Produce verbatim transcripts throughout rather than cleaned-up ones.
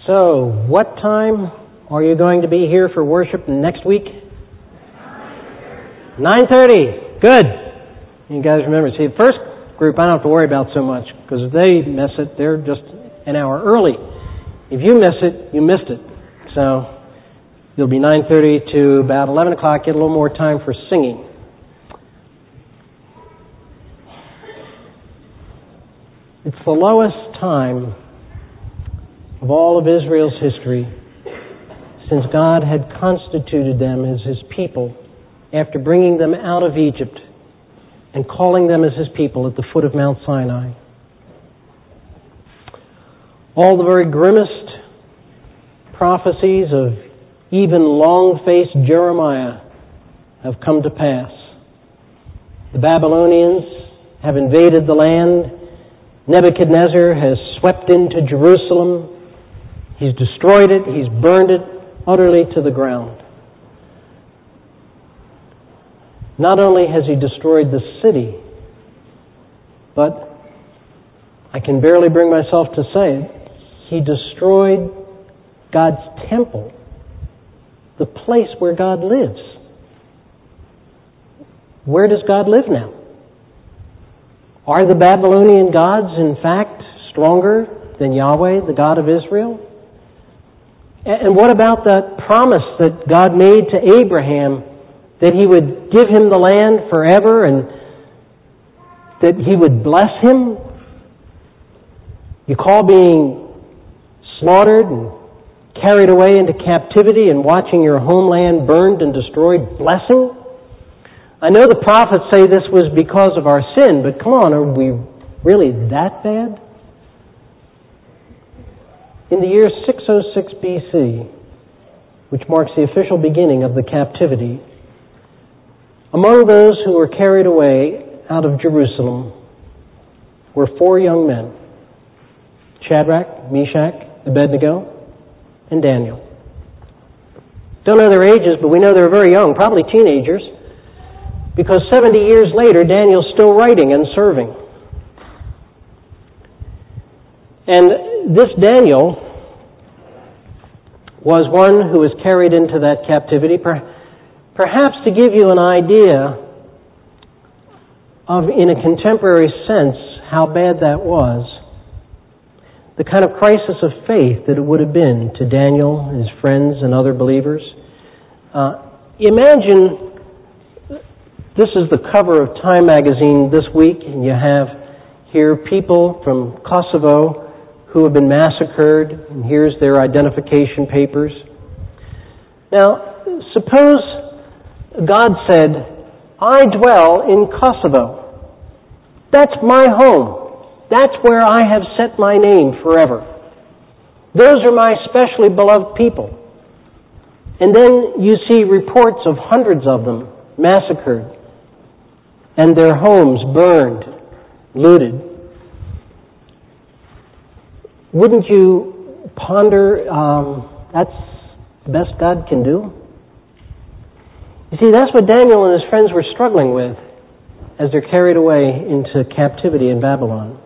So, what time are you going to be here for worship next week? nine thirty. Good. You guys remember. See, the first group I don't have to worry about so much, because if they miss it, they're just an hour early. If you miss it, you missed it. So, you'll be nine thirty to about eleven o'clock, get a little more time for singing. It's the lowest time of all of Israel's history since God had constituted them as His people after bringing them out of Egypt and calling them as His people at the foot of Mount Sinai. All the very grimmest prophecies of even long-faced Jeremiah have come to pass. The Babylonians have invaded the land. Nebuchadnezzar has swept into Jerusalem. He's destroyed it. He's burned it utterly to the ground. Not only has he destroyed the city, but I can barely bring myself to say it, he destroyed God's temple, the place where God lives. Where does God live now? Are the Babylonian gods, in fact, stronger than Yahweh, the God of Israel? And what about that promise that God made to Abraham that He would give him the land forever and that He would bless him? You call being slaughtered and carried away into captivity and watching your homeland burned and destroyed blessing? I know the prophets say this was because of our sin, but come on, are we really that bad? In the year six oh six B C, which marks the official beginning of the captivity, among those who were carried away out of Jerusalem were four young men, Shadrach, Meshach, Abednego, and Daniel. Don't know their ages, but we know they're very young, probably teenagers, because seventy years later, Daniel's still writing and serving. And this Daniel was one who was carried into that captivity, perhaps to give you an idea of, in a contemporary sense, how bad that was. The kind of crisis of faith that it would have been to Daniel, his friends, and other believers. Uh, imagine, this is the cover of Time magazine this week, and you have here people from Kosovo who have been massacred, and here's their identification papers. Now, suppose God said, I dwell in Kosovo. That's my home. That's where I have set my name forever. Those are my specially beloved people. And then you see reports of hundreds of them massacred and their homes burned, looted. Wouldn't you ponder, um, that's the best God can do? You see, that's what Daniel and his friends were struggling with as they're carried away into captivity in Babylon.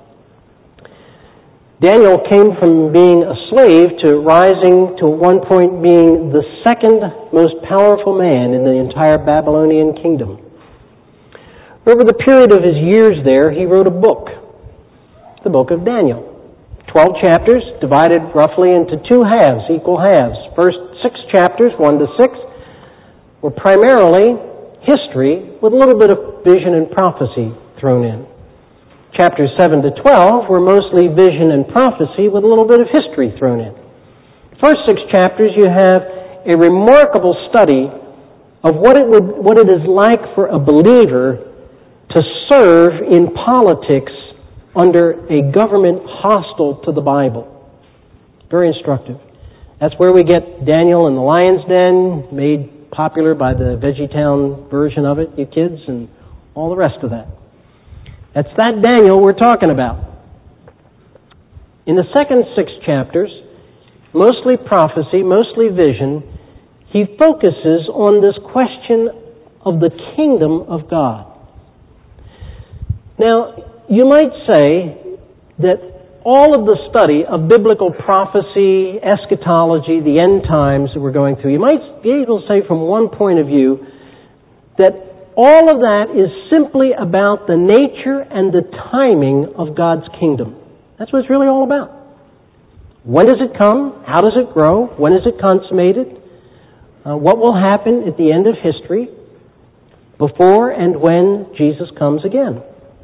Daniel came from being a slave to rising to at one point being the second most powerful man in the entire Babylonian kingdom. Over the period of his years there, he wrote a book, the book of Daniel. Twelve chapters divided roughly into two halves, equal halves. First six chapters, one to six, were primarily history with a little bit of vision and prophecy thrown in. Chapters seven to twelve were mostly vision and prophecy with a little bit of history thrown in. First six chapters you have a remarkable study of what it would, what it is like for a believer to serve in politics under a government hostile to the Bible. Very instructive. That's where we get Daniel in the lion's den, made popular by the VeggieTown version of it, you kids, and all the rest of that. That's that Daniel we're talking about. In the second six chapters, mostly prophecy, mostly vision, he focuses on this question of the kingdom of God. Now, you might say that all of the study of biblical prophecy, eschatology, the end times that we're going through, you might be able to say from one point of view that all of that is simply about the nature and the timing of God's kingdom. That's what it's really all about. When does it come? How does it grow? When is it consummated? Uh, what will happen at the end of history before and when Jesus comes again?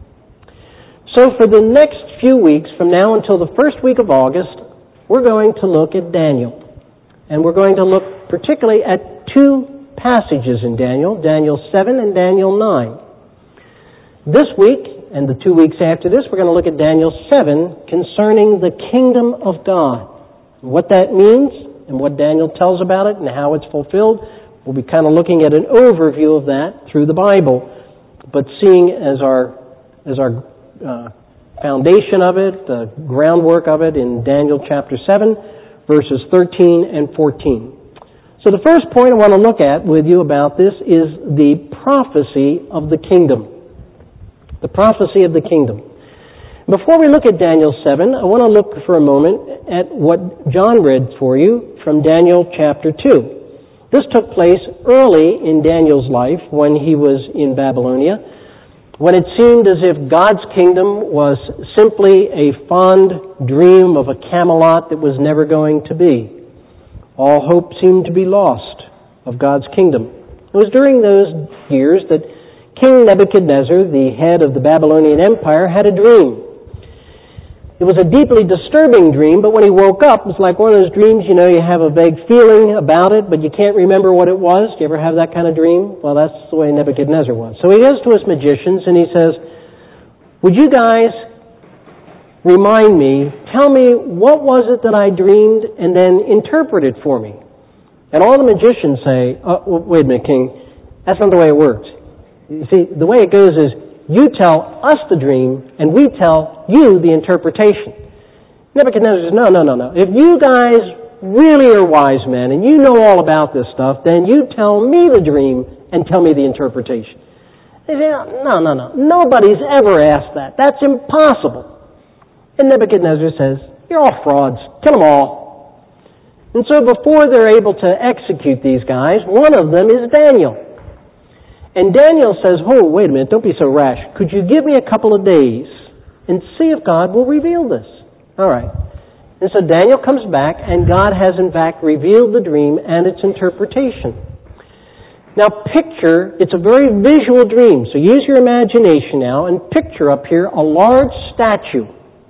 So for the next few weeks, from now until the first week of August, we're going to look at Daniel. And we're going to look particularly at two passages in Daniel, Daniel seven and Daniel nine. This week, and the two weeks after this, we're going to look at Daniel seven concerning the kingdom of God. What that means and what Daniel tells about it and how it's fulfilled. We'll be kind of looking at an overview of that through the Bible, but seeing as our as our uh, foundation of it, the groundwork of it in Daniel chapter seven, verses thirteen and fourteen. So the first point I want to look at with you about this is the prophecy of the kingdom. The prophecy of the kingdom. Before we look at Daniel seven, I want to look for a moment at what John read for you from Daniel chapter two. This took place early in Daniel's life when he was in Babylonia, when it seemed as if God's kingdom was simply a fond dream of a Camelot that was never going to be. All hope seemed to be lost of God's kingdom. It was during those years that King Nebuchadnezzar, the head of the Babylonian Empire, had a dream. It was a deeply disturbing dream, but when he woke up, it was like one of those dreams, you know, you have a vague feeling about it, but you can't remember what it was. Do you ever have that kind of dream? Well, that's the way Nebuchadnezzar was. So he goes to his magicians and he says, would you guys remind me, tell me what was it that I dreamed, and then interpret it for me? And all the magicians say, oh, wait a minute, King, that's not the way it works. You see, the way it goes is, you tell us the dream, and we tell you the interpretation. Nebuchadnezzar says, no, no, no, no. If you guys really are wise men, and you know all about this stuff, then you tell me the dream and tell me the interpretation. They say, no, no, no. Nobody's ever asked that. That's impossible. And Nebuchadnezzar says, you're all frauds. Kill them all. And so before they're able to execute these guys, one of them is Daniel. And Daniel says, oh, wait a minute, don't be so rash. Could you give me a couple of days and see if God will reveal this? All right. And so Daniel comes back, and God has in fact revealed the dream and its interpretation. Now picture, it's a very visual dream, so use your imagination now and picture up here a large statue.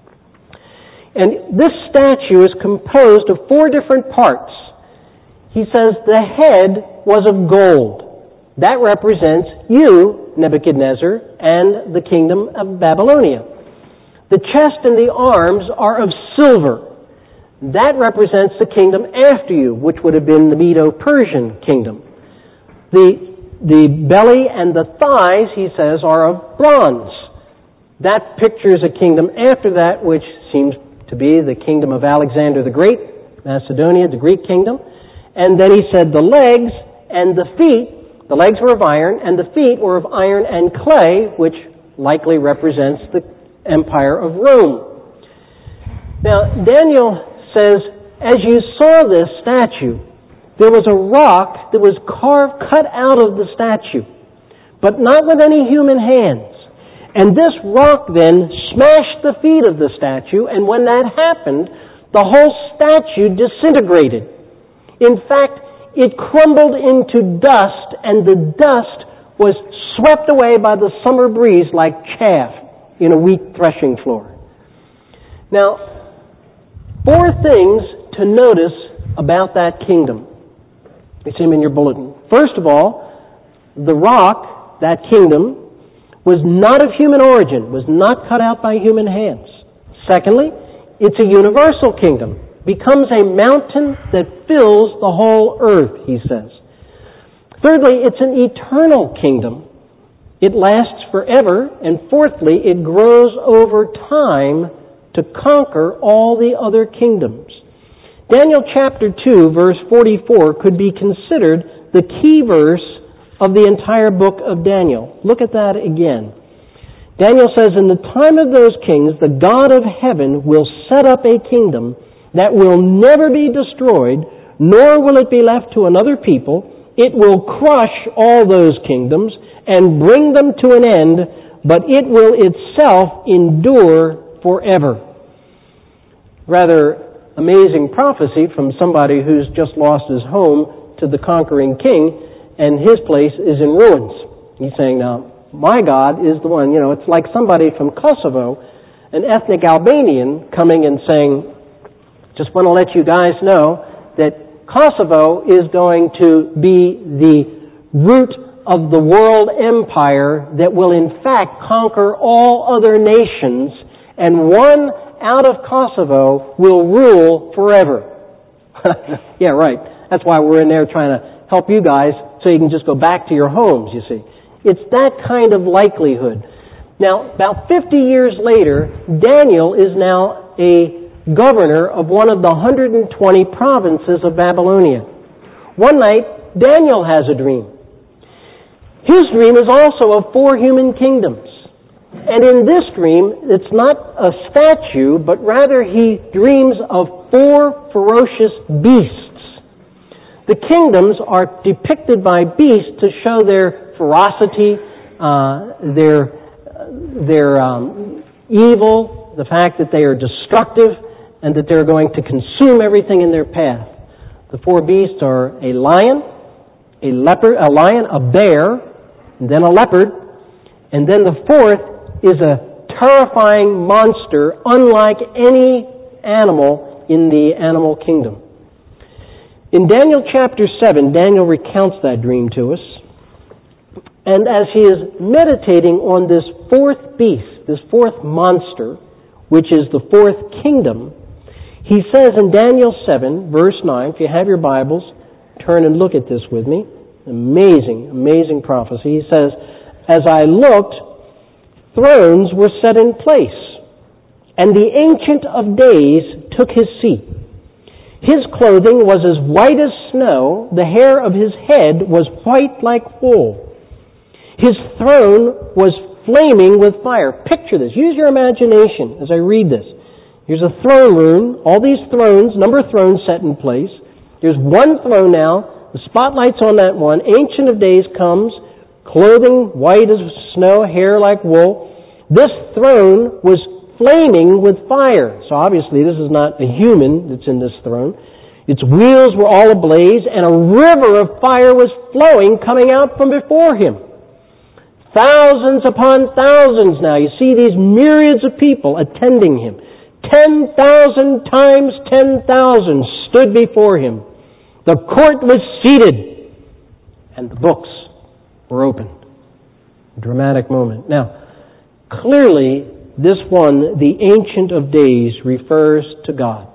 And this statue is composed of four different parts. He says the head was of gold. That represents you, Nebuchadnezzar, and the kingdom of Babylonia. The chest and the arms are of silver. That represents the kingdom after you, which would have been the Medo-Persian kingdom. The, the belly and the thighs, he says, are of bronze. That pictures a kingdom after that, which seems to be the kingdom of Alexander the Great, Macedonia, the Greek kingdom. And then he said the legs and the feet, the legs were of iron, and the feet were of iron and clay, which likely represents the Empire of Rome. Now, Daniel says, as you saw this statue, there was a rock that was carved, cut out of the statue, but not with any human hands. And this rock then smashed the feet of the statue, and when that happened, the whole statue disintegrated. In fact, it crumbled into dust, and the dust was swept away by the summer breeze like chaff in a wheat threshing floor. Now, four things to notice about that kingdom. You see them in your bulletin. First of all, the rock, that kingdom, was not of human origin, was not cut out by human hands. Secondly, it's a universal kingdom. Becomes a mountain that fills the whole earth, he says. Thirdly, it's an eternal kingdom. It lasts forever. And fourthly, it grows over time to conquer all the other kingdoms. Daniel chapter two, verse forty-four, could be considered the key verse of the entire book of Daniel. Look at that again. Daniel says, in the time of those kings, the God of heaven will set up a kingdom that will never be destroyed, nor will it be left to another people. It will crush all those kingdoms and bring them to an end, but it will itself endure forever. Rather amazing prophecy from somebody who's just lost his home to the conquering king, and his place is in ruins. He's saying, now, my God is the one. You know, it's like somebody from Kosovo, an ethnic Albanian, coming and saying, just want to let you guys know that Kosovo is going to be the root of the world empire that will in fact conquer all other nations, and one out of Kosovo will rule forever. Yeah, right. That's why we're in there trying to help you guys so you can just go back to your homes, you see. It's that kind of likelihood. Now, about fifty years later, Daniel is now a governor of one of the one hundred twenty provinces of Babylonia. One night, Daniel has a dream. His dream is also of four human kingdoms. And in this dream, it's not a statue, but rather he dreams of four ferocious beasts. The kingdoms are depicted by beasts to show their ferocity, uh, their their um, evil, the fact that they are destructive, and that they're going to consume everything in their path. The four beasts are a lion, a leopard, a lion, a bear, and then a leopard, and then the fourth is a terrifying monster, unlike any animal in the animal kingdom. In Daniel chapter seven, Daniel recounts that dream to us. And as he is meditating on this fourth beast, this fourth monster, which is the fourth kingdom, he says in Daniel seven, verse nine, if you have your Bibles, turn and look at this with me. Amazing, amazing prophecy. He says, as I looked, thrones were set in place, and the Ancient of Days took his seat. His clothing was as white as snow, the hair of his head was white like wool. His throne was flaming with fire. Picture this. Use your imagination as I read this. Here's a throne room, all these thrones, number of thrones set in place. There's one throne now. The spotlight's on that one. Ancient of Days comes, clothing white as snow, hair like wool. This throne was flaming with fire. So obviously this is not a human that's in this throne. Its wheels were all ablaze, and a river of fire was flowing, coming out from before him. Thousands upon thousands now. You see these myriads of people attending him. Ten thousand times ten thousand stood before him. The court was seated, and the books were opened. A dramatic moment. Now, clearly, this one, the Ancient of Days, refers to God.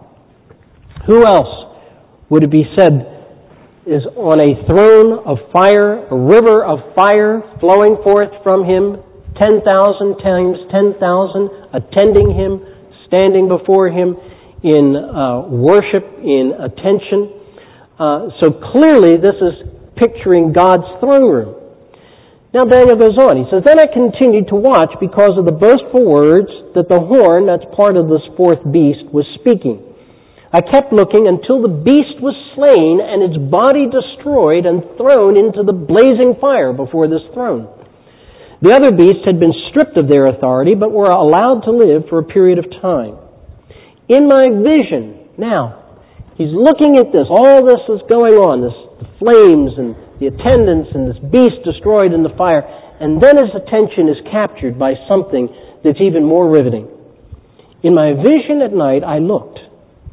Who else would it be said is on a throne of fire, a river of fire flowing forth from him, ten thousand times ten thousand attending him, standing before him in uh, worship, in attention. Uh, so clearly this is picturing God's throne room. Now Daniel goes on. He says, then I continued to watch because of the boastful words that the horn, that's part of this fourth beast, was speaking. I kept looking until the beast was slain and its body destroyed and thrown into the blazing fire before this throne. The other beasts had been stripped of their authority, but were allowed to live for a period of time. In my vision, now, he's looking at this, all this is going on, this the flames and the attendants and this beast destroyed in the fire, and then his attention is captured by something that's even more riveting. In my vision at night, I looked,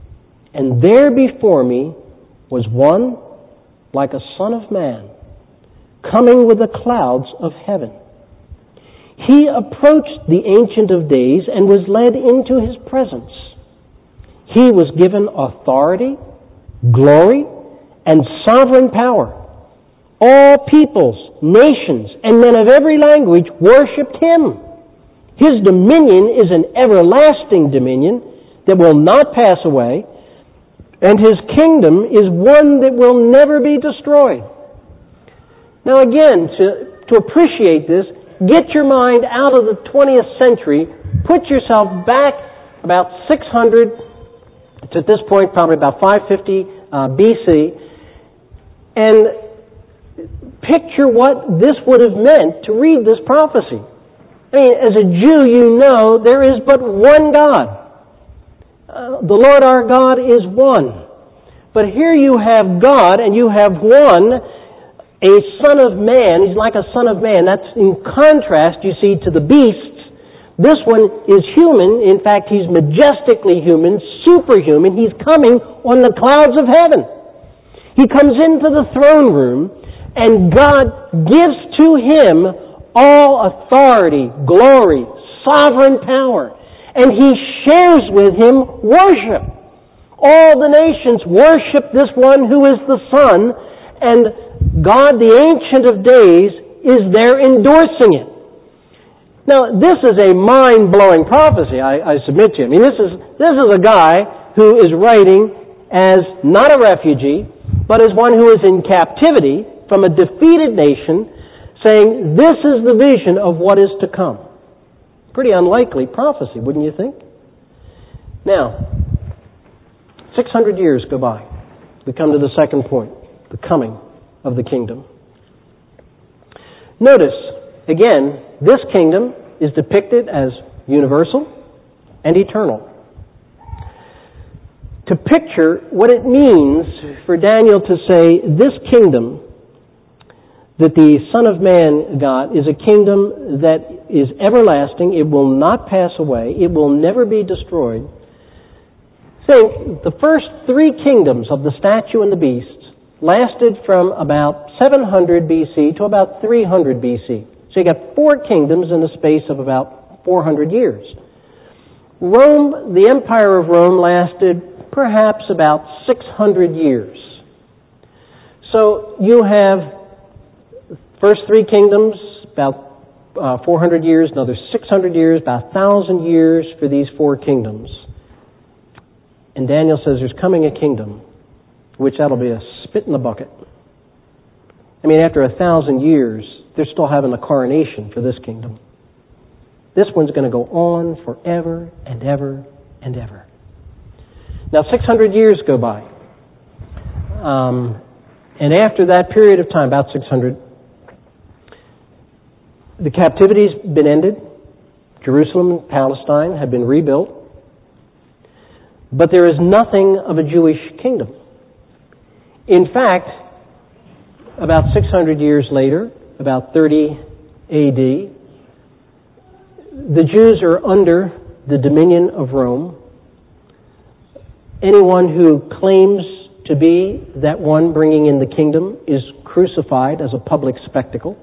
and there before me was one like a son of man, coming with the clouds of heaven. He approached the Ancient of Days and was led into his presence. He was given authority, glory, and sovereign power. All peoples, nations, and men of every language worshipped him. His dominion is an everlasting dominion that will not pass away, and his kingdom is one that will never be destroyed. Now again, to, to appreciate this, get your mind out of the twentieth century, put yourself back about six hundred, it's at this point probably about five fifty uh, B C, and picture what this would have meant to read this prophecy. I mean, as a Jew, you know there is but one God. Uh, the Lord our God is one. But here you have God, and you have one, a son of man. He's like a son of man. That's in contrast, you see, to the beasts. This one is human. In fact, he's majestically human, superhuman. He's coming on the clouds of heaven. He comes into the throne room, and God gives to him all authority, glory, sovereign power. And he shares with him worship. All the nations worship this one who is the Son, and God, the Ancient of Days, is there endorsing it. Now, this is a mind-blowing prophecy, I, I submit to you. I mean, this is, this is a guy who is writing as not a refugee, but as one who is in captivity from a defeated nation, saying, this is the vision of what is to come. Pretty unlikely prophecy, wouldn't you think? Now, six hundred years go by. We come to the second point, the coming of the kingdom. Notice, again, this kingdom is depicted as universal and eternal. To picture what it means for Daniel to say, this kingdom that the Son of Man got is a kingdom that is everlasting, it will not pass away, it will never be destroyed. Think, the first three kingdoms of the statue and the beast lasted from about seven hundred B C to about three hundred B C. So you got four kingdoms in the space of about four hundred years. Rome, the Empire of Rome, lasted perhaps about six hundred years. So you have first three kingdoms, about uh, four hundred years, another six hundred years, about one thousand years for these four kingdoms. And Daniel says there's coming a kingdom, which that'll be a spit in the bucket. I mean, after a thousand years, they're still having a coronation for this kingdom. This one's going to go on forever and ever and ever. Now, six hundred years go by. Um, and after that period of time, about six hundred, the captivity's been ended. Jerusalem and Palestine have been rebuilt. But there is nothing of a Jewish kingdom. In fact, about six hundred years later, about thirty A D, the Jews are under the dominion of Rome. Anyone who claims to be that one bringing in the kingdom is crucified as a public spectacle.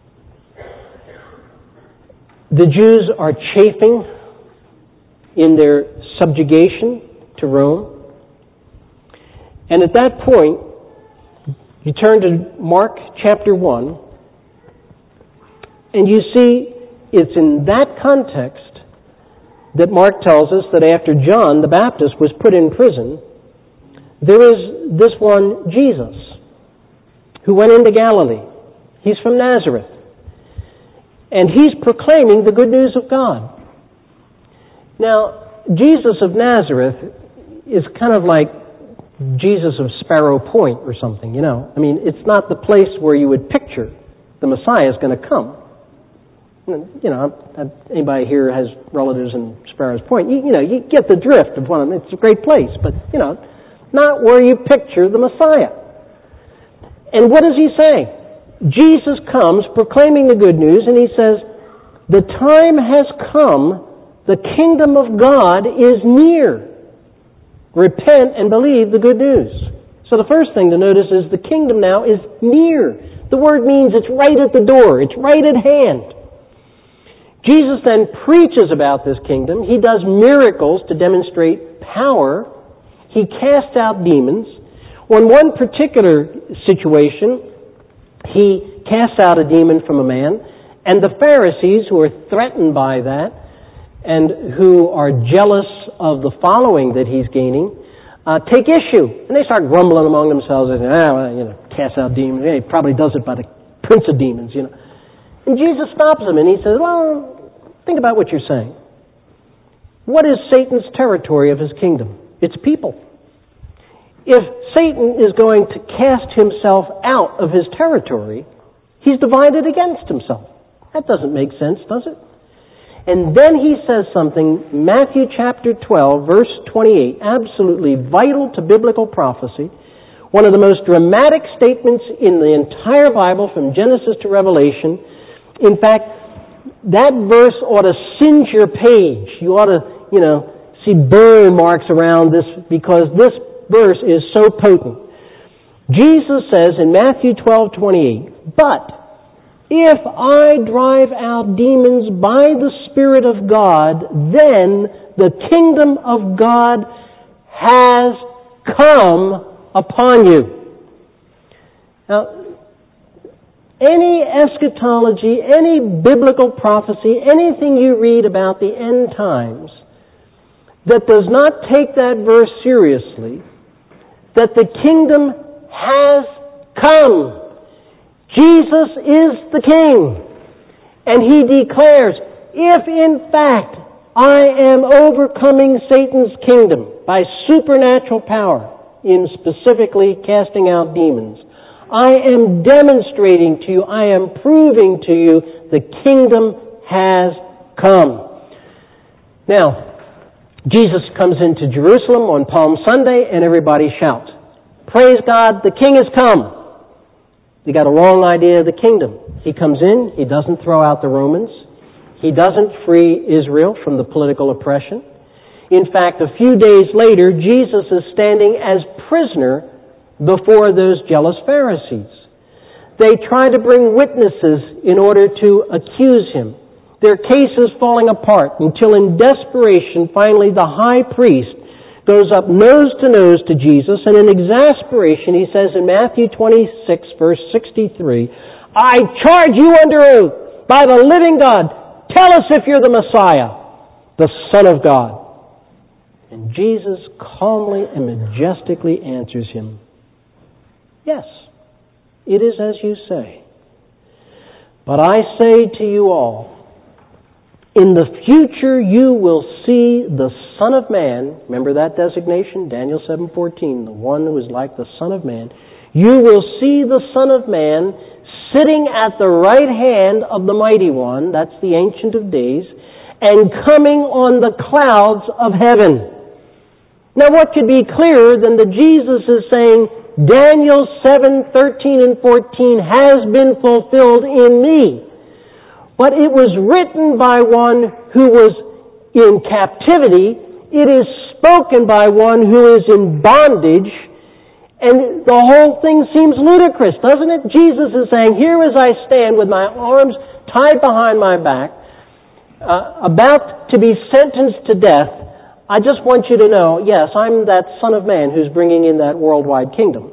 The Jews are chafing in their subjugation to Rome. And at that point, you turn to Mark chapter one, and you see it's in that context that Mark tells us that after John the Baptist was put in prison, there is this one, Jesus, who went into Galilee. He's from Nazareth. And he's proclaiming the good news of God. Now, Jesus of Nazareth is kind of like Jesus of Sparrow Point or something, you know. I mean, it's not the place where you would picture the Messiah is going to come. You know, anybody here has relatives in Sparrows Point. You, you know, you get the drift of one of them. It's a great place, but, you know, not where you picture the Messiah. And what does he say? Jesus comes proclaiming the good news, and he says, the time has come, the kingdom of God is near. Repent and believe the good news. So the first thing to notice is the kingdom now is near. The word means it's right at the door. It's right at hand. Jesus then preaches about this kingdom. He does miracles to demonstrate power. He casts out demons. On one particular situation, he casts out a demon from a man, and the Pharisees, who are threatened by that and who are jealous of the following that he's gaining, uh, take issue. And they start grumbling among themselves and say, ah, well, you know, cast out demons. Yeah, he probably does it by the prince of demons, you know. And Jesus stops him and he says, well, think about what you're saying. What is Satan's territory of his kingdom? It's people. If Satan is going to cast himself out of his territory, he's divided against himself. That doesn't make sense, does it? And then he says something, Matthew chapter twelve, verse twenty-eight, absolutely vital to biblical prophecy, one of the most dramatic statements in the entire Bible from Genesis to Revelation. In fact, that verse ought to singe your page. You ought to, you know, see burn marks around this because this verse is so potent. Jesus says in Matthew twelve twenty-eight, but if I drive out demons by the Spirit of God, then the kingdom of God has come upon you. Now, any eschatology, any biblical prophecy, anything you read about the end times that does not take that verse seriously, that the kingdom has come. Jesus is the King. And He declares, if in fact I am overcoming Satan's kingdom by supernatural power, in specifically casting out demons, I am demonstrating to you, I am proving to you, the kingdom has come. Now, Jesus comes into Jerusalem on Palm Sunday and everybody shouts, praise God, the King has come. They got a wrong idea of the kingdom. He comes in, He doesn't throw out the Romans. He doesn't free Israel from the political oppression. In fact, a few days later, Jesus is standing as prisoner before those jealous Pharisees. They try to bring witnesses in order to accuse Him. Their case is falling apart until in desperation, finally the high priest goes up nose to nose to Jesus, and in exasperation he says in Matthew twenty-six, verse sixty-three, I charge you under oath by the living God, tell us if you're the Messiah, the Son of God. And Jesus calmly and majestically answers him, yes, it is as you say. But I say to you all, in the future you will see the Son of Man, remember that designation, Daniel seven fourteen, the one who is like the Son of Man. You will see the Son of Man sitting at the right hand of the Mighty One, that's the Ancient of Days, and coming on the clouds of heaven. Now what could be clearer than that Jesus is saying, Daniel seven thirteen and fourteen has been fulfilled in me. But it was written by one who was in captivity. It is spoken by one who is in bondage. And the whole thing seems ludicrous, doesn't it? Jesus is saying, here as I stand with my arms tied behind my back, uh, about to be sentenced to death, I just want you to know, yes, I'm that Son of Man who's bringing in that worldwide kingdom.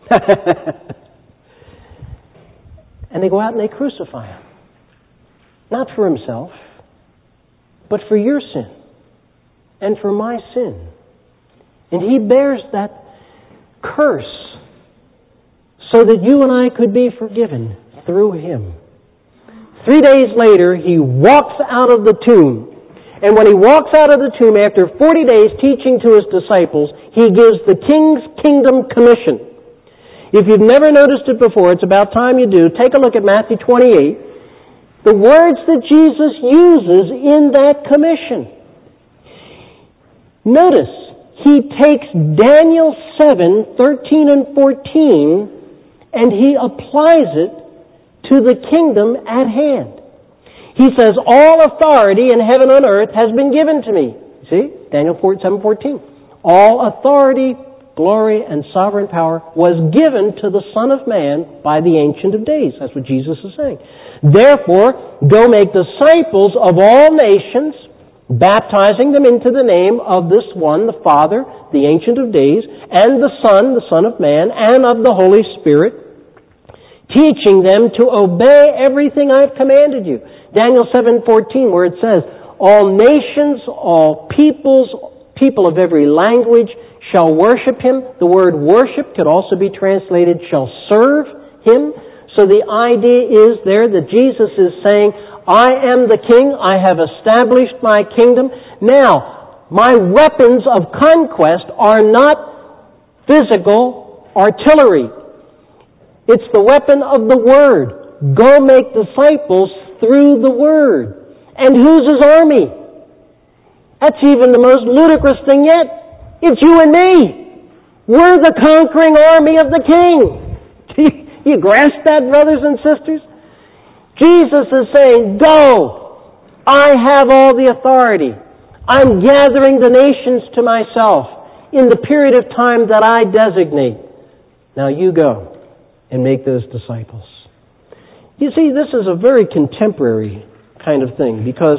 And they go out and they crucify Him. Not for Himself, but for your sin and for my sin. And He bears that curse so that you and I could be forgiven through Him. Three days later, He walks out of the tomb. And when He walks out of the tomb after forty days teaching to His disciples, He gives the King's Kingdom Commission. If you've never noticed it before, it's about time you do. Take a look at Matthew twenty-eight. The words that Jesus uses in that commission. Notice, He takes Daniel seven thirteen and fourteen and He applies it to the kingdom at hand. He says, all authority in heaven and earth has been given to me. See? Daniel seven fourteen. All authority, glory, and sovereign power was given to the Son of Man by the Ancient of Days. That's what Jesus is saying. Therefore, go make disciples of all nations, baptizing them into the name of this one, the Father, the Ancient of Days, and the Son, the Son of Man, and of the Holy Spirit, teaching them to obey everything I've commanded you. Daniel seven fourteen, where it says, all nations, all peoples, people of every language shall worship Him. The word worship could also be translated shall serve Him. So the idea is there that Jesus is saying, I am the king, I have established my kingdom. Now, my weapons of conquest are not physical artillery. It's the weapon of the Word. Go make disciples through the Word. And who's His army? That's even the most ludicrous thing yet. It's you and me. We're the conquering army of the King. Do you, you grasp that, brothers and sisters? Jesus is saying, go. I have all the authority. I'm gathering the nations to myself in the period of time that I designate. Now you go and make those disciples. You see, this is a very contemporary kind of thing, because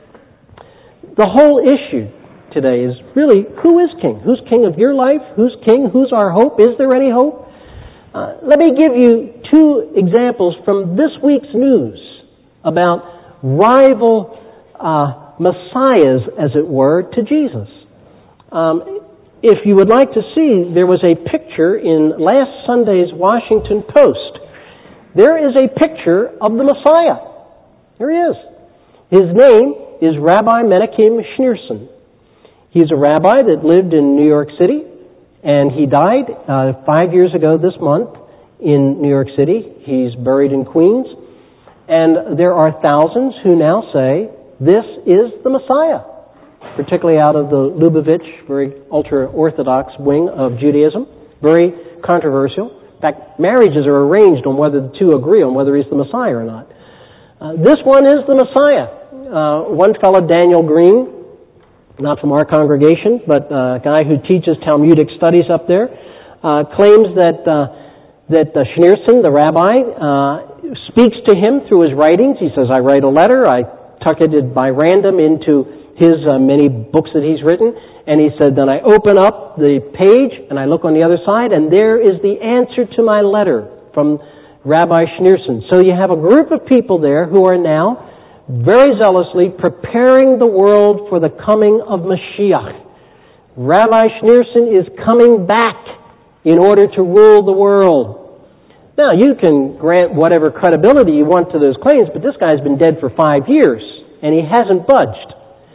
the whole issue today is really, who is king? Who's king of your life? Who's king? Who's our hope? Is there any hope? Uh, let me give you two examples from this week's news about rival uh, messiahs, as it were, to Jesus. Um, if you would like to see, there was a picture in last Sunday's Washington Post. There is a picture of the Messiah. Here he is. His name is Rabbi Menachem Schneerson. He's a rabbi that lived in New York City, and he died uh, five years ago this month in New York City. He's buried in Queens. And there are thousands who now say, this is the Messiah, particularly out of the Lubavitch, very ultra-Orthodox wing of Judaism. Very controversial. In fact, marriages are arranged on whether the two agree on whether he's the Messiah or not. Uh, this one is the Messiah. Uh, one fellow, Daniel Green, not from our congregation, but uh, a guy who teaches Talmudic studies up there, uh, claims that uh, that uh, Schneerson, the rabbi, uh, speaks to him through his writings. He says, I write a letter, I tuck it by random into his uh, many books that he's written, and he said, then I open up the page, and I look on the other side, and there is the answer to my letter from Rabbi Schneerson. So you have a group of people there who are now very zealously preparing the world for the coming of Mashiach. Rabbi Schneerson is coming back in order to rule the world. Now, you can grant whatever credibility you want to those claims, but this guy's been dead for five years, and he hasn't budged.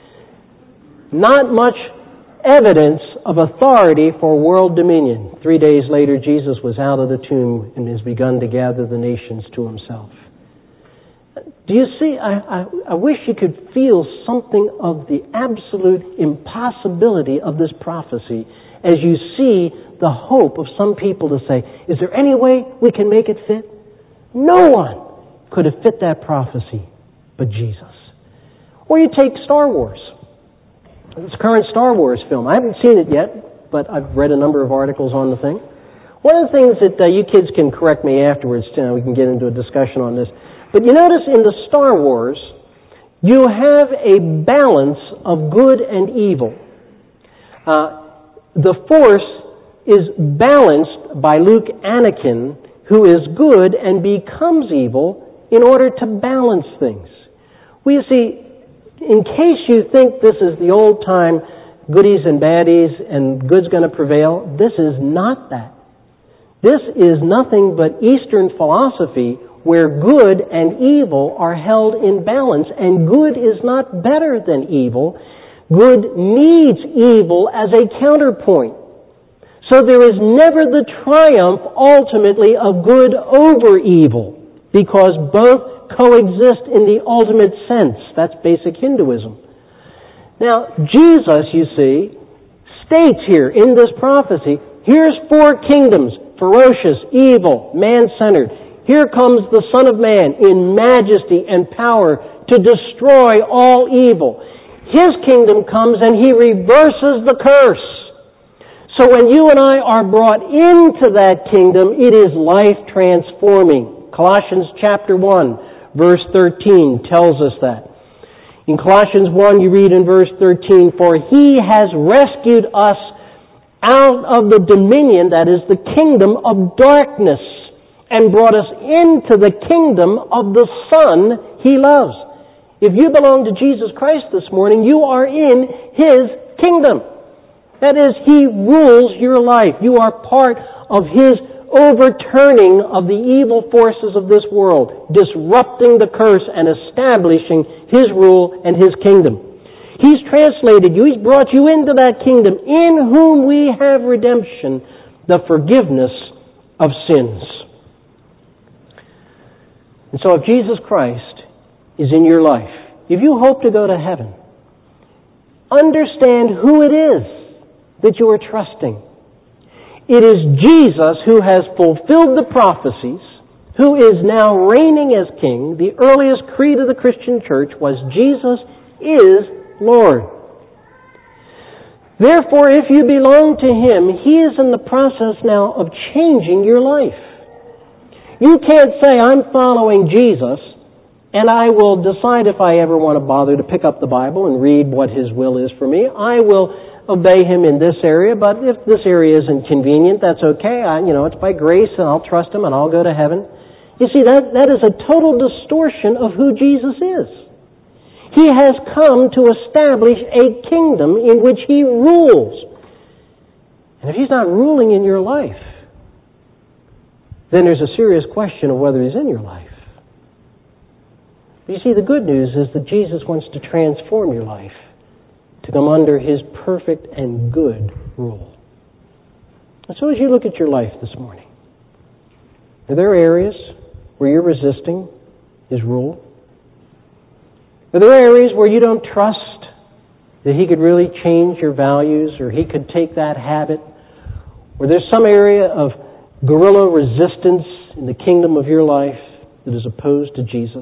Not much evidence of authority for world dominion. Three days later, Jesus was out of the tomb and has begun to gather the nations to himself. Do you see, I, I, I wish you could feel something of the absolute impossibility of this prophecy as you see the hope of some people to say, is there any way we can make it fit? No one could have fit that prophecy but Jesus. Or you take Star Wars. This current Star Wars film. I haven't seen it yet, but I've read a number of articles on the thing. One of the things that uh, you kids can correct me afterwards, you know, we can get into a discussion on this. But you notice in the Star Wars, you have a balance of good and evil. Uh, the Force is balanced by Luke Anakin, who is good and becomes evil in order to balance things. Well, you see, in case you think this is the old-time goodies and baddies and good's going to prevail, this is not that. This is nothing but Eastern philosophy where good and evil are held in balance, and good is not better than evil. Good needs evil as a counterpoint. So there is never the triumph, ultimately, of good over evil, because both coexist in the ultimate sense. That's basic Hinduism. Now, Jesus, you see, states here in this prophecy, here's four kingdoms, ferocious, evil, man-centered. Here comes the Son of Man in majesty and power to destroy all evil. His kingdom comes and He reverses the curse. So when you and I are brought into that kingdom, it is life-transforming. Colossians chapter one, verse thirteen tells us that. In Colossians one, you read in verse thirteen, for He has rescued us out of the dominion, that is the kingdom of darkness, and brought us into the kingdom of the Son He loves. If you belong to Jesus Christ this morning, you are in His kingdom. That is, He rules your life. You are part of His overturning of the evil forces of this world, disrupting the curse and establishing His rule and His kingdom. He's translated you. He's brought you into that kingdom in whom we have redemption, the forgiveness of sins. And so if Jesus Christ is in your life, if you hope to go to heaven, understand who it is that you are trusting. It is Jesus who has fulfilled the prophecies, who is now reigning as King. The earliest creed of the Christian church was Jesus is Lord. Therefore, if you belong to Him, He is in the process now of changing your life. You can't say, I'm following Jesus, and I will decide if I ever want to bother to pick up the Bible and read what His will is for me. I will obey Him in this area, but if this area isn't convenient, that's okay. I, you know, it's by grace, and I'll trust Him, and I'll go to heaven. You see, that, that is a total distortion of who Jesus is. He has come to establish a kingdom in which He rules. And if He's not ruling in your life, then there's a serious question of whether He's in your life. But you see, the good news is that Jesus wants to transform your life to come under His perfect and good rule. And so as you look at your life this morning, are there areas where you're resisting His rule? Are there areas where you don't trust that He could really change your values, or He could take that habit? Or there's some area of guerrilla resistance in the kingdom of your life that is opposed to Jesus?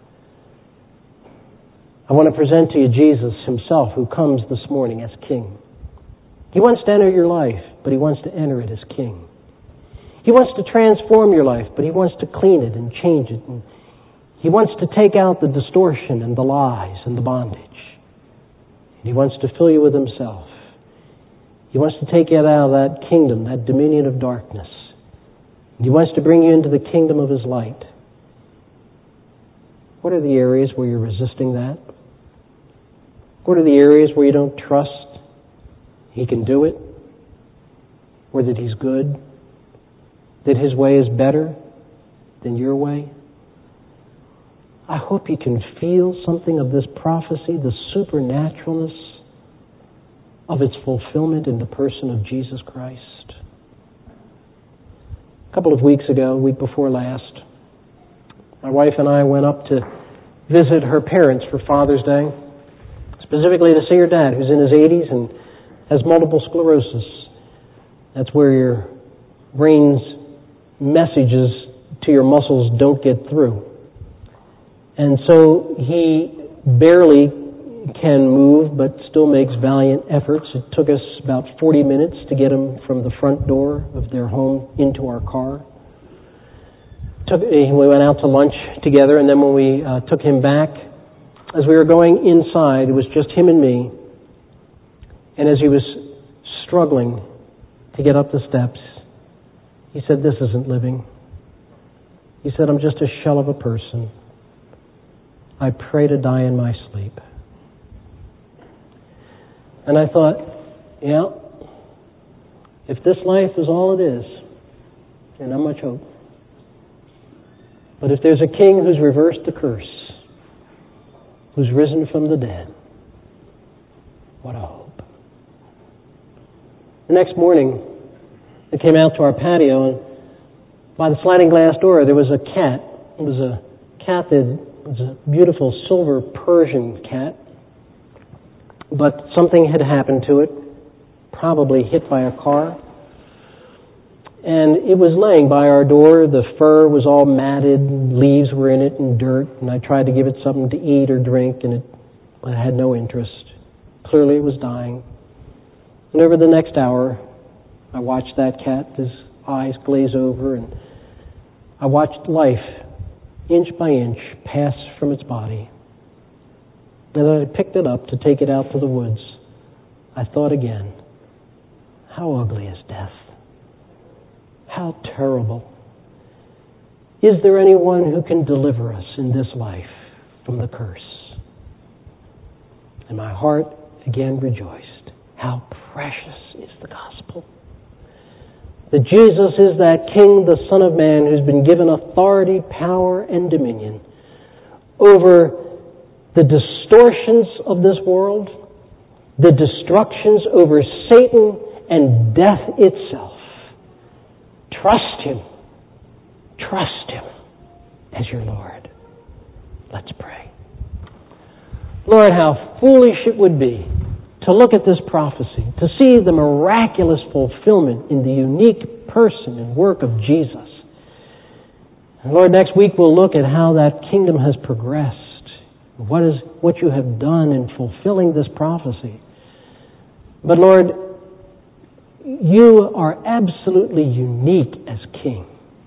I want to present to you Jesus Himself, who comes this morning as King. He wants to enter your life, but He wants to enter it as King. He wants to transform your life, but He wants to clean it and change it. And He wants to take out the distortion and the lies and the bondage. And He wants to fill you with Himself. He wants to take you out of that kingdom, that dominion of darkness. And He wants to bring you into the kingdom of His light. What are the areas where you're resisting that? What are the areas where you don't trust He can do it? Or that He's good? That His way is better than your way? I hope you can feel something of this prophecy, the supernaturalness of its fulfillment in the person of Jesus Christ. A couple of weeks ago, week before last, my wife and I went up to visit her parents for Father's Day, specifically to see her dad, who's in his eighties and has multiple sclerosis. That's where your brain's messages to your muscles don't get through. And so he barely can move, but still makes valiant efforts. It took us about forty minutes to get him from the front door of their home into our car. Took, we went out to lunch together, and then when we uh, took him back, as we were going inside, it was just him and me. And as he was struggling to get up the steps, he said, "This isn't living." He said, "I'm just a shell of a person. I pray to die in my sleep." And I thought, yeah, if this life is all it is, then not much hope. But if there's a King who's reversed the curse, who's risen from the dead, what a hope. The next morning, I came out to our patio, and by the sliding glass door, there was a cat. It was a cat that was a beautiful silver Persian cat, but something had happened to it, probably hit by a car. And it was laying by our door. The fur was all matted, leaves were in it and dirt, and I tried to give it something to eat or drink, and it, it had no interest. Clearly it was dying. And over the next hour, I watched that cat, his eyes glaze over, and I watched life, inch by inch, pass from its body. And then I picked it up to take it out to the woods. I thought again, how ugly is death? How terrible. Is there anyone who can deliver us in this life from the curse? And my heart again rejoiced. How precious is the gospel. That Jesus is that King, the Son of Man, who's been given authority, power, and dominion over the distortions of this world, the destructions over Satan and death itself. Trust Him. Trust Him as your Lord. Let's pray. Lord, how foolish it would be to look at this prophecy, to see the miraculous fulfillment in the unique person and work of Jesus. And Lord, next week we'll look at how that kingdom has progressed. What is what you have done in fulfilling this prophecy. But Lord, you are absolutely unique as King.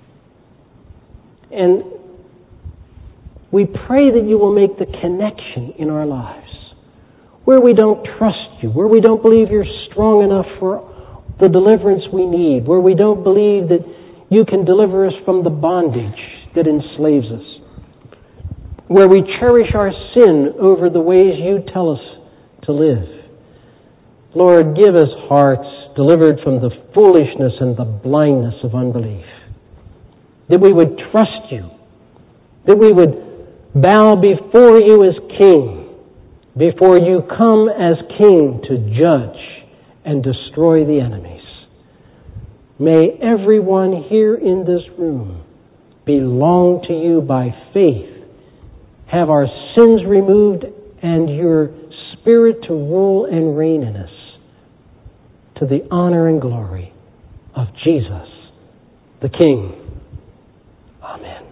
And we pray that you will make the connection in our lives. Where we don't trust you, where we don't believe you're strong enough for the deliverance we need, where we don't believe that you can deliver us from the bondage that enslaves us, where we cherish our sin over the ways you tell us to live. Lord, give us hearts delivered from the foolishness and the blindness of unbelief. That we would trust you. That we would bow before you as King, before you come as King to judge and destroy the enemies. May everyone here in this room belong to you by faith, have our sins removed, and your Spirit to rule and reign in us, to the honor and glory of Jesus, the King. Amen.